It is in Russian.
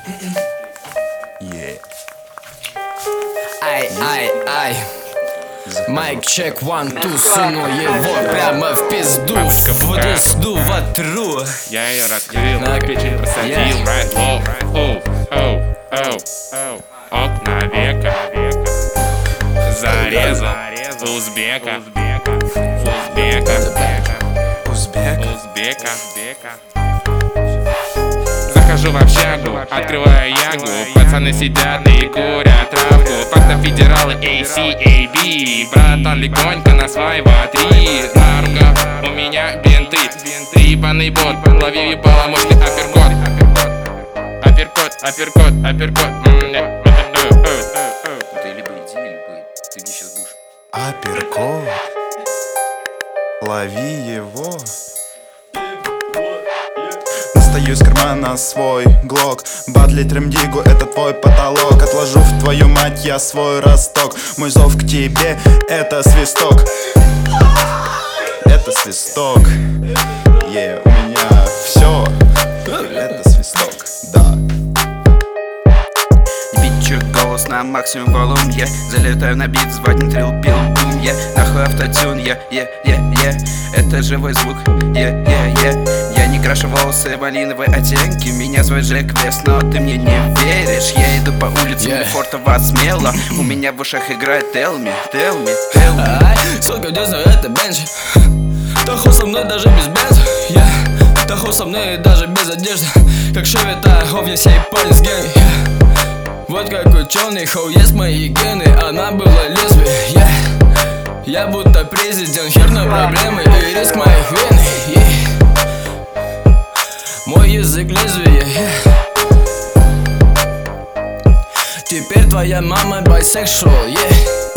Ай. Майк чек, 1, 2, суну его прямо в пизду. Буду сду ватру. Я ее раскрыл, на печень просадил. Right low, окна века. Зарезал узбека. Захожу в общагу, открываю ягу. Пацаны сидят и курят травку. Фактов федералы ACAB. Братан, легонько на свай 3. На руках у меня бинты. Ебаный бот, лови ебало мощный апперкот. Апперкот. Ты либо иди, либо ты мне сейчас будешь. Апперкот. Лови его. Достаю из кармана свой глок. Батлить ремдигу, это твой потолок. Отложу в твою мать я свой росток. Мой зов к тебе, это свисток. Это свисток. У меня все. Это свисток, да. Бичу голос на максимум волюм, я залетаю на бит, звать не трил, пил, бум, я нахуй автотюн, я это живой звук, я не крашу волосы малиновые оттенки, меня зовут Джек Вест, но ты мне не веришь, я иду по улице Лефортово смело, у меня в ушах играет Tell me. Сука, дёзно, это бенч. Таху со мной даже без бенза, Таху со мной даже без одежды. Как Шеви Тахов, я сей парень с гений. Вот как ученый, хоу, есть мои гены. Она была лесбией, Я будто президент, хер на проблемы и риск моих вен. Мой язык лезвие, Теперь твоя мама bisexual,